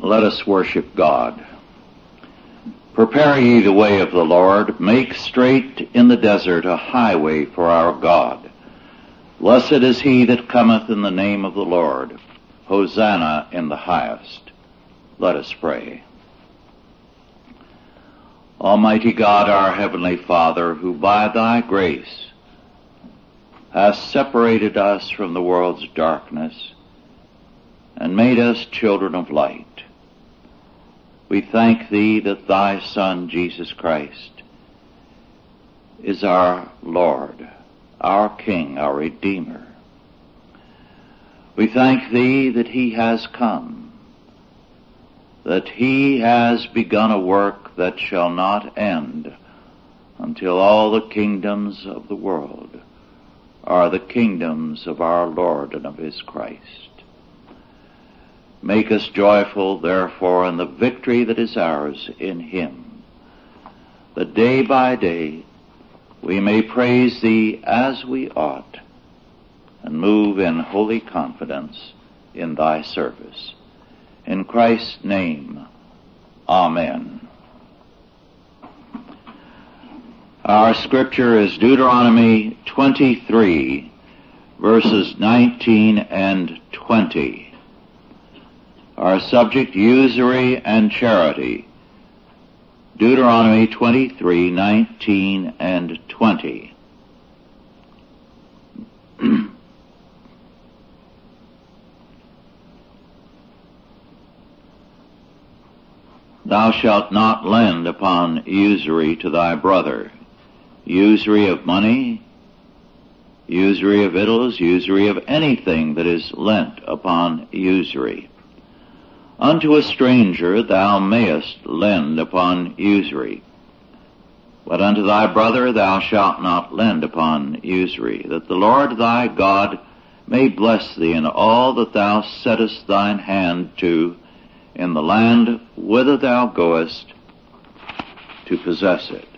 Let us worship God. Prepare ye the way of the Lord, make straight in the desert a highway for our God. Blessed is he that cometh in the name of the Lord. Hosanna in the highest. Let us pray. Almighty God, our heavenly Father, who by thy grace hast separated us from the world's darkness and made us children of light, we thank thee that thy Son, Jesus Christ, is our Lord, our King, our Redeemer. We thank thee that he has come, that he has begun a work that shall not end until all the kingdoms of the world are the kingdoms of our Lord and of his Christ. Make us joyful, therefore, in the victory that is ours in him, that day by day we may praise thee as we ought and move in holy confidence in thy service. In Christ's name, amen. Our scripture is Deuteronomy 23, verses 19 and 20. Our subject, usury and charity. Deuteronomy 23, 19 and 20. Thou shalt not lend upon usury to thy brother, usury of money, usury of victuals, usury of anything that is lent upon usury. Unto a stranger thou mayest lend upon usury, but unto thy brother thou shalt not lend upon usury, that the Lord thy God may bless thee in all that thou settest thine hand to in the land whither thou goest to possess it.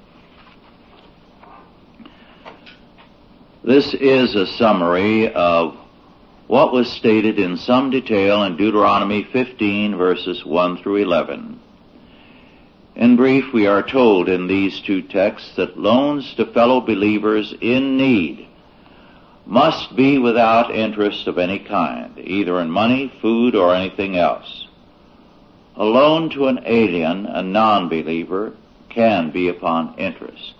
This is a summary of what was stated in some detail in Deuteronomy 15, verses 1 through 11. In brief, we are told in these two texts that loans to fellow believers in need must be without interest of any kind, either in money, food, or anything else. A loan to an alien, a non-believer, can be upon interest.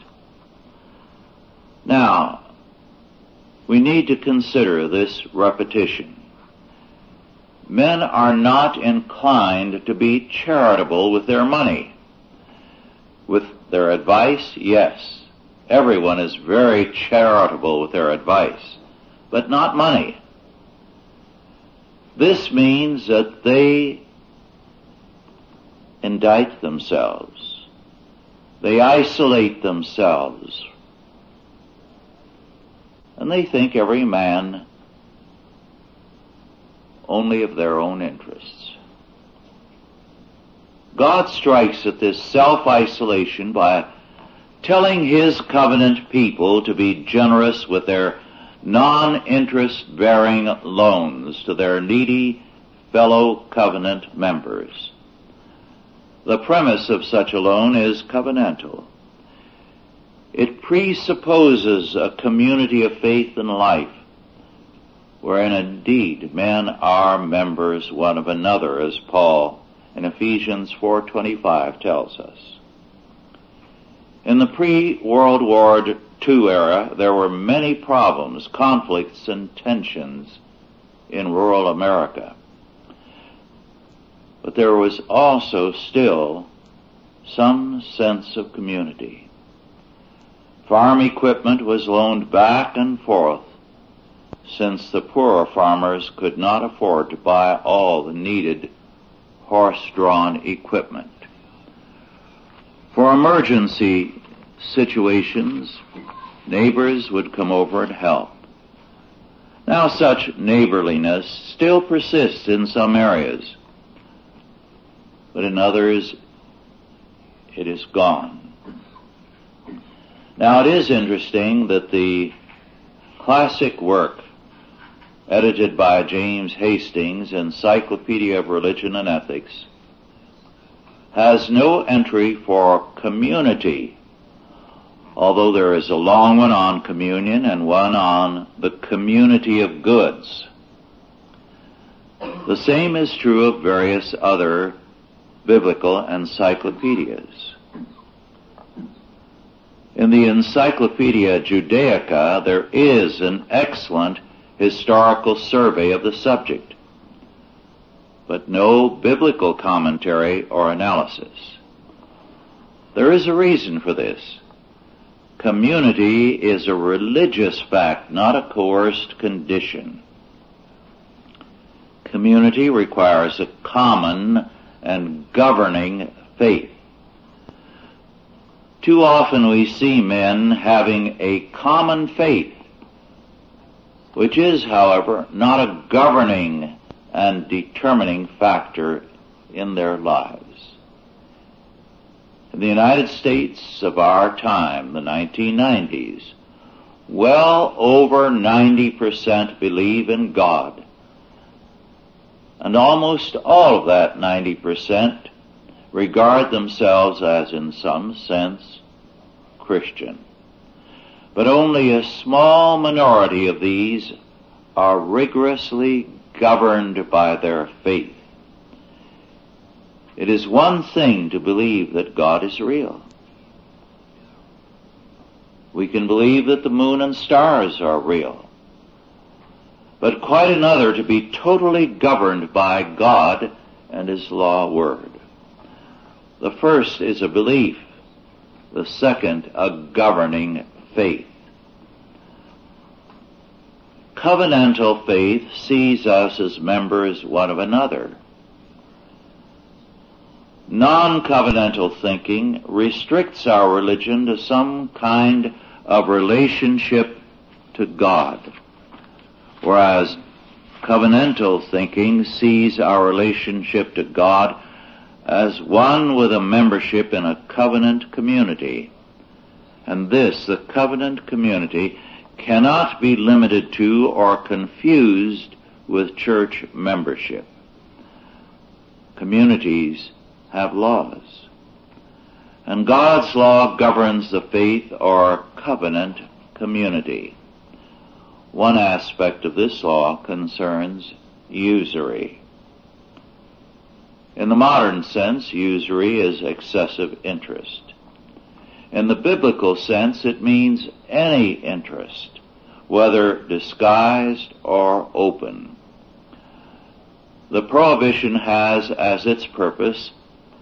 Now, we need to consider this repetition. Men are not inclined to be charitable with their money. With their advice, yes. Everyone is very charitable with their advice, but not money. This means that they indict themselves. They isolate themselves. And they think every man only of their own interests. God strikes at this self-isolation by telling his covenant people to be generous with their non-interest-bearing loans to their needy fellow covenant members. The premise of such a loan is covenantal. It presupposes a community of faith and life, wherein indeed men are members one of another, as Paul in Ephesians 4:25 tells us. In the pre-World War II era, there were many problems, conflicts, and tensions in rural America. But there was also still some sense of community. Farm equipment was loaned back and forth, since the poorer farmers could not afford to buy all the needed horse-drawn equipment. For emergency situations, neighbors would come over and help. Now such neighborliness still persists in some areas, but in others it is gone. Now it is interesting that the classic work edited by James Hastings, Encyclopedia of Religion and Ethics, has no entry for community, although there is a long one on communion and one on the community of goods. The same is true of various other biblical encyclopedias. In the Encyclopedia Judaica, there is an excellent historical survey of the subject, but no biblical commentary or analysis. There is a reason for this. Community is a religious fact, not a coerced condition. Community requires a common and governing faith. Too often we see men having a common faith, which is, however, not a governing and determining factor in their lives. In the United States of our time, the 1990s, well over 90% believe in God. And almost all of that 90% regard themselves as, in some sense, Christian. But only a small minority of these are rigorously governed by their faith. It is one thing to believe that God is real. We can believe that the moon and stars are real. But quite another to be totally governed by God and His law word. The first is a belief. The second, a governing faith. Covenantal faith sees us as members one of another. Non-covenantal thinking restricts our religion to some kind of relationship to God, whereas covenantal thinking sees our relationship to God as one with a membership in a covenant community. And this, the covenant community, cannot be limited to or confused with church membership. Communities have laws, and God's law governs the faith or covenant community. One aspect of this law concerns usury. In the modern sense, usury is excessive interest. In the biblical sense, it means any interest, whether disguised or open. The prohibition has as its purpose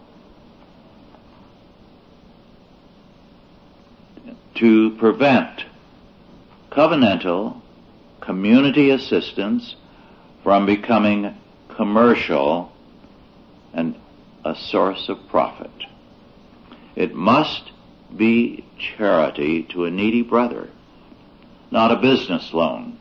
to prevent covenantal community assistance from becoming commercial and a source of profit. It must be charity to a needy brother, not a business loan.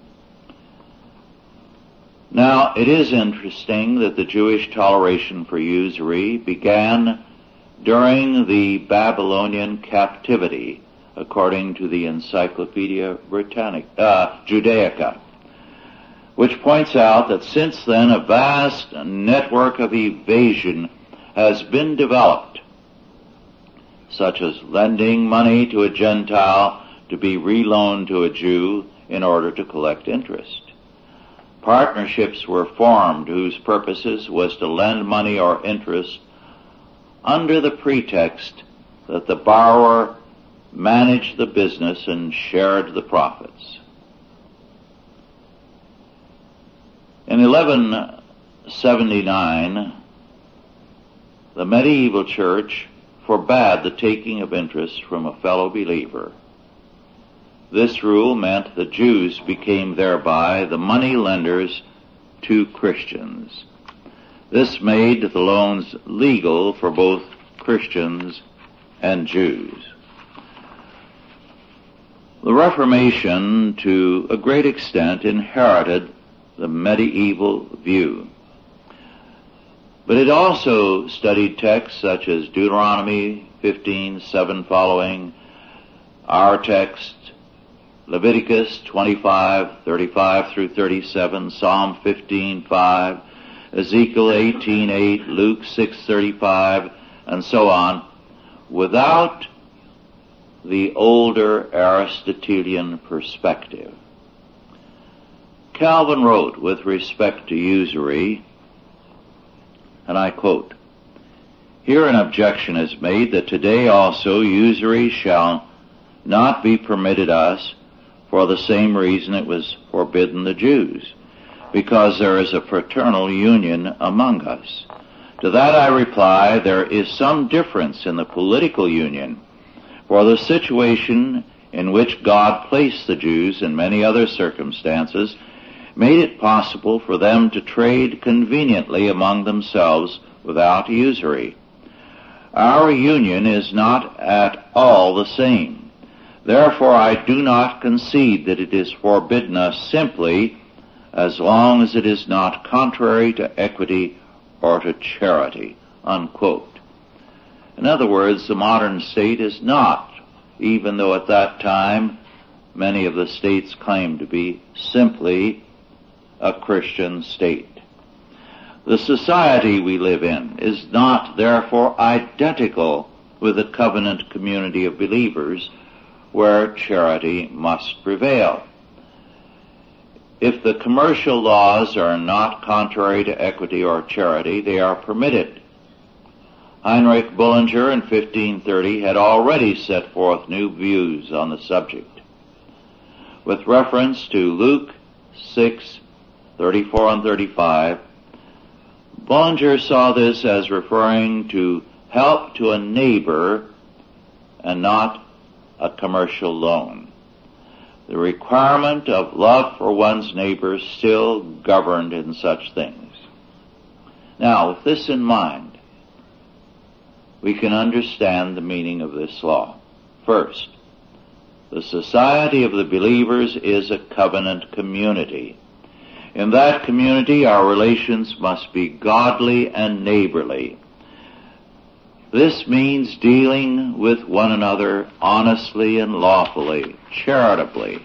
Now, it is interesting that the Jewish toleration for usury began during the Babylonian captivity, according to the Encyclopedia Judaica, which points out that since then a vast network of evasion has been developed, such as lending money to a Gentile to be reloaned to a Jew in order to collect interest. Partnerships were formed whose purposes was to lend money or interest under the pretext that the borrower managed the business and shared the profits. In 1179, the medieval church forbade the taking of interest from a fellow believer. This rule meant that Jews became thereby the money lenders to Christians. This made the loans legal for both Christians and Jews. The Reformation, to a great extent, inherited the medieval view. But it also studied texts such as Deuteronomy 15:7 following, our text, Leviticus 25:35 through 37, Psalm 15:5, Ezekiel 18:8, Luke 6:35, and so on, without the older Aristotelian perspective. Calvin wrote with respect to usury, and I quote, "Here an objection is made that today also usury shall not be permitted us for the same reason it was forbidden the Jews, because there is a fraternal union among us. To that I reply, there is some difference in the political union, for the situation in which God placed the Jews in many other circumstances made it possible for them to trade conveniently among themselves without usury. Our union is not at all the same. Therefore I do not concede that it is forbidden us simply as long as it is not contrary to equity or to charity." Unquote. In other words, the modern state is not, even though at that time many of the states claimed to be, simply a Christian state. The society we live in is not, therefore, identical with the covenant community of believers where charity must prevail. If the commercial laws are not contrary to equity or charity, they are permitted. Heinrich Bullinger in 1530 had already set forth new views on the subject. With reference to Luke 6:34 and 35, Bullinger saw this as referring to help to a neighbor and not a commercial loan. The requirement of love for one's neighbor still governed in such things. Now, with this in mind, we can understand the meaning of this law. First, the society of the believers is a covenant community. In that community, our relations must be godly and neighborly. This means dealing with one another honestly and lawfully, charitably.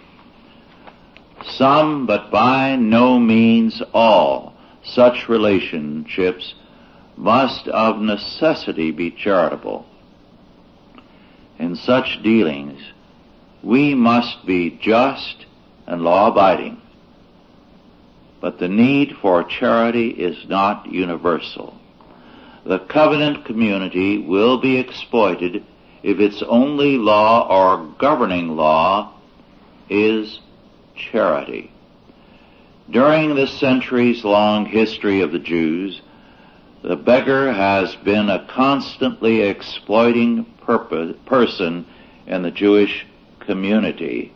Some, but by no means all, such relationships must of necessity be charitable. In such dealings, we must be just and law-abiding. But the need for charity is not universal. The covenant community will be exploited if its only law or governing law is charity. During the centuries-long history of the Jews, the beggar has been a constantly exploiting person in the Jewish community.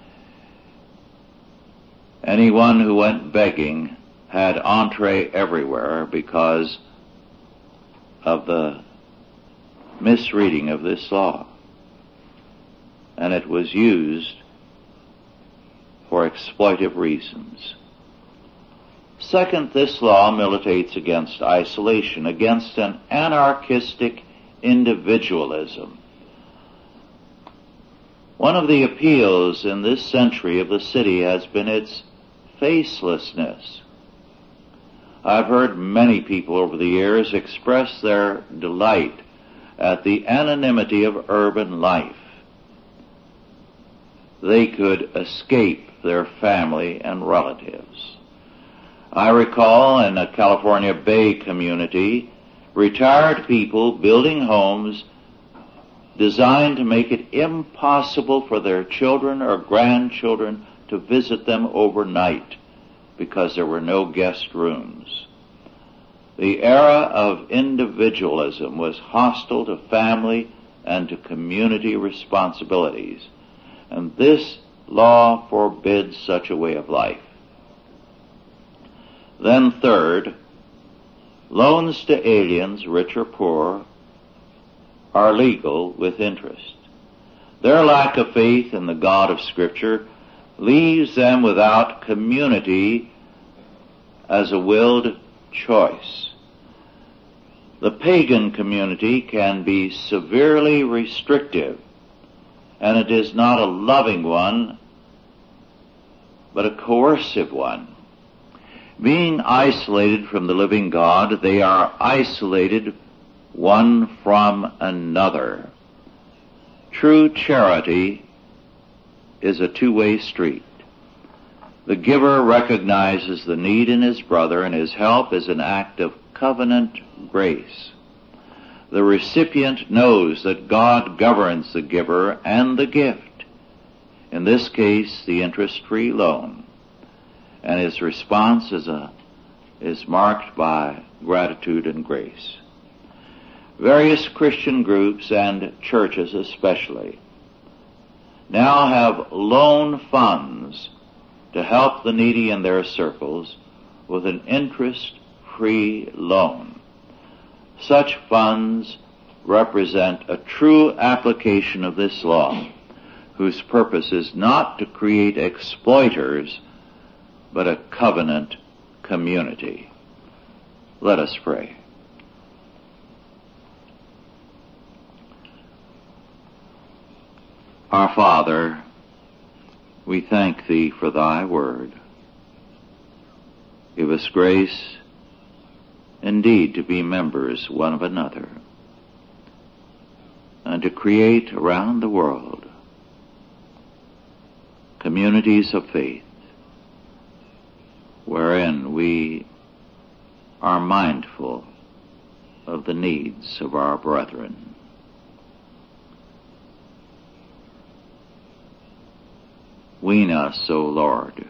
Anyone who went begging had entree everywhere because of the misreading of this law, and it was used for exploitive reasons. Second, this law militates against isolation, against an anarchistic individualism. One of the appeals in this century of the city has been its facelessness. I've heard many people over the years express their delight at the anonymity of urban life. They could escape their family and relatives. I recall in a California Bay community, retired people building homes designed to make it impossible for their children or grandchildren to visit them overnight because there were no guest rooms. The era of individualism was hostile to family and to community responsibilities, and this law forbids such a way of life. Then third, loans to aliens, rich or poor, are legal with interest. Their lack of faith in the God of Scripture leaves them without community as a willed choice. The pagan community can be severely restrictive, and it is not a loving one but a coercive one. Being isolated from the living God, they are isolated one from another. True charity is a two-way street. The giver recognizes the need in his brother, and his help is an act of covenant grace. The recipient knows that God governs the giver and the gift, in this case the interest-free loan, and his response is marked by gratitude and grace. Various Christian groups and churches especially now have loan funds to help the needy in their circles with an interest-free loan. Such funds represent a true application of this law, whose purpose is not to create exploiters, but a covenant community. Let us pray. Our Father, we thank Thee for Thy word. Give us grace indeed to be members one of another, and to create around the world communities of faith wherein we are mindful of the needs of our brethren. Wean us, O Lord,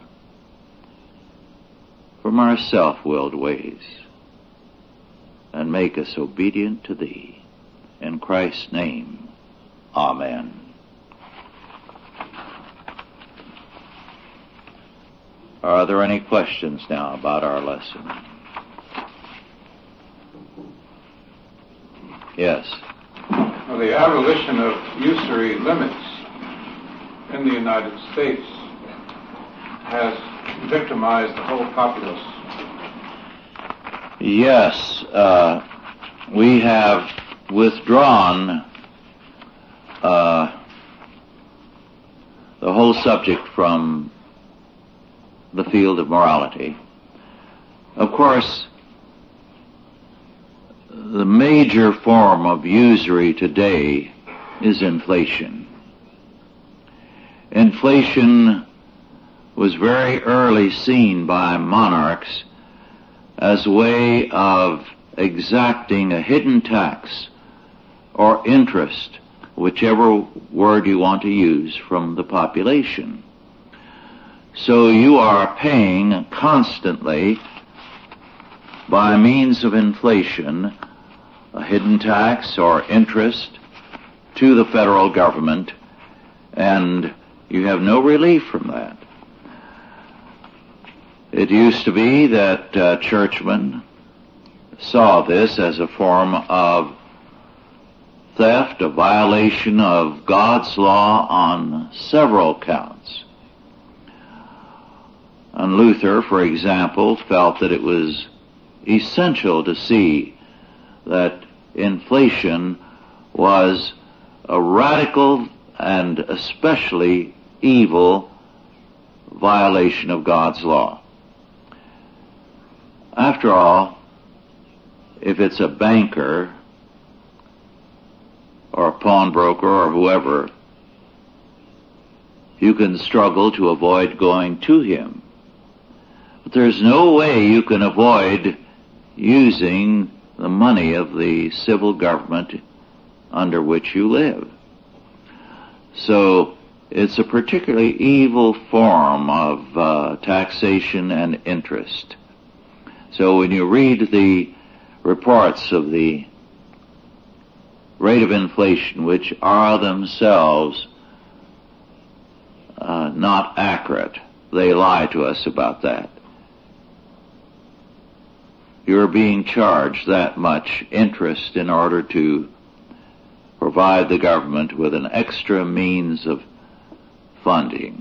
from our self-willed ways, and make us obedient to Thee. In Christ's name, Amen. Are there any questions now about our lesson? Yes. Well, the abolition of usury limits in the United States has victimized the whole populace. Yes, we have withdrawn the whole subject from the field of morality. Of course, the major form of usury today is inflation. Inflation was very early seen by monarchs as a way of exacting a hidden tax or interest, whichever word you want to use, from the population. So you are paying constantly, by means of inflation, a hidden tax or interest to the federal government, and you have no relief from that. It used to be that churchmen saw this as a form of theft, a violation of God's law on several counts. And Luther, for example, felt that it was essential to see that inflation was a radical and especially evil violation of God's law. After all, if it's a banker or a pawnbroker or whoever, you can struggle to avoid going to him. But there's no way you can avoid using the money of the civil government under which you live. So it's a particularly evil form of taxation and interest. So when you read the reports of the rate of inflation, which are themselves not accurate, they lie to us about that. You're being charged that much interest in order to provide the government with an extra means of funding.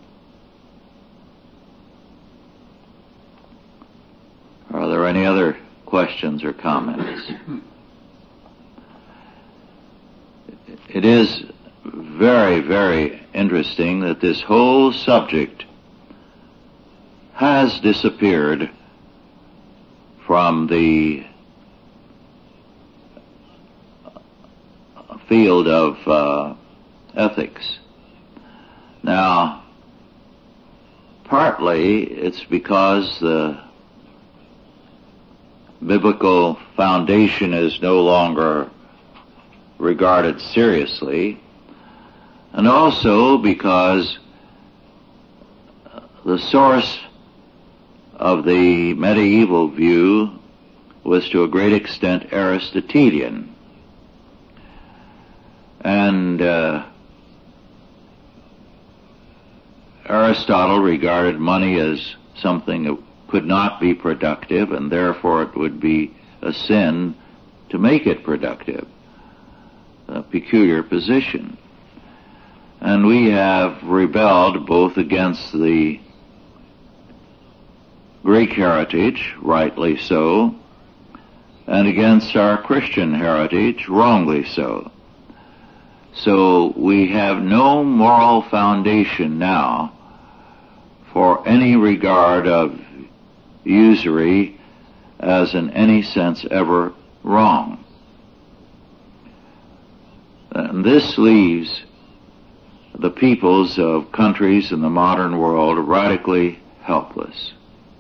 Are there any other questions or comments? It is very, very interesting that this whole subject has disappeared from the field of ethics. Now, partly it's because the biblical foundation is no longer regarded seriously, and also because the source of the medieval view was to a great extent Aristotelian. And Aristotle regarded money as something that could not be productive, and therefore it would be a sin to make it productive, a peculiar position. And we have rebelled both against the Greek heritage, rightly so, and against our Christian heritage, wrongly so. So we have no moral foundation now for any regard of usury as in any sense ever wrong. And this leaves the peoples of countries in the modern world radically helpless.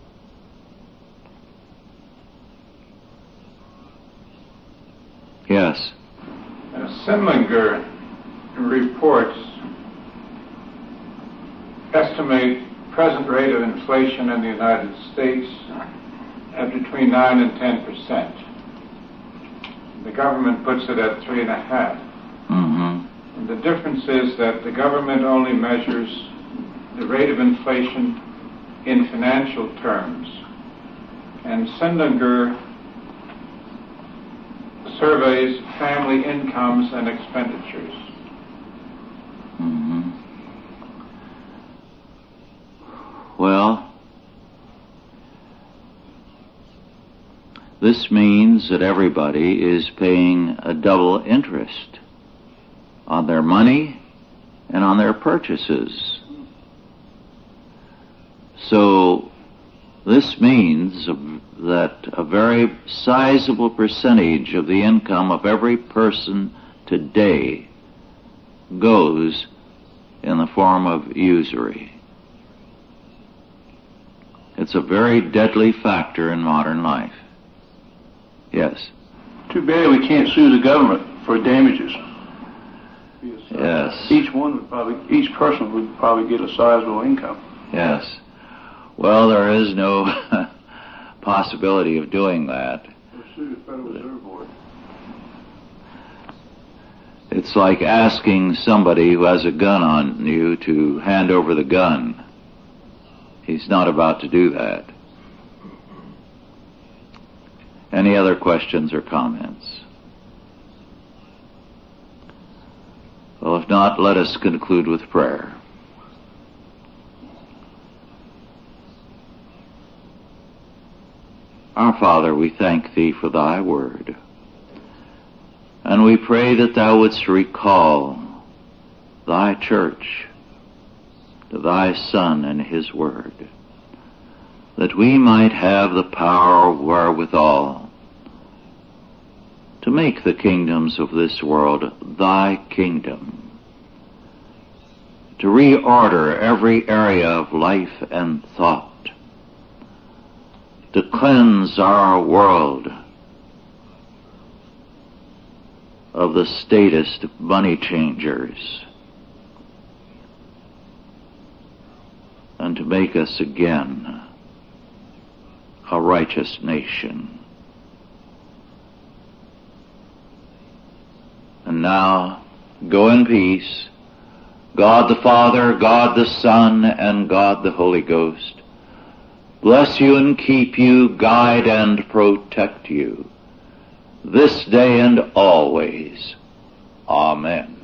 Yes. Sindlinger reports estimate present rate of inflation in the United States at between 9 and 10%. The government puts it at 3.5%. Mm-hmm. And the difference is that the government only measures the rate of inflation in financial terms, and Sindlinger surveys family incomes and expenditures. Mm-hmm. Well, this means that everybody is paying a double interest on their money and on their purchases. So this means that a very sizable percentage of the income of every person today goes in the form of usury. It's a very deadly factor in modern life. Yes. Too bad we can't sue the government for damages. Yes. Each person would probably get a sizable income. Yes. Well, there is no possibility of doing that. Or sue the Federal Reserve Board. It's like asking somebody who has a gun on you to hand over the gun. He's not about to do that. Any other questions or comments? Well, if not, let us conclude with prayer. Our Father, we thank Thee for Thy word, and we pray that Thou wouldst recall Thy church to Thy Son and His word, that we might have the power wherewithal to make the kingdoms of this world Thy kingdom, to reorder every area of life and thought, to cleanse our world of the statist money changers, and to make us again a righteous nation. And now, go in peace. God the Father, God the Son, and God the Holy Ghost bless you and keep you, guide and protect you, this day and always. Amen.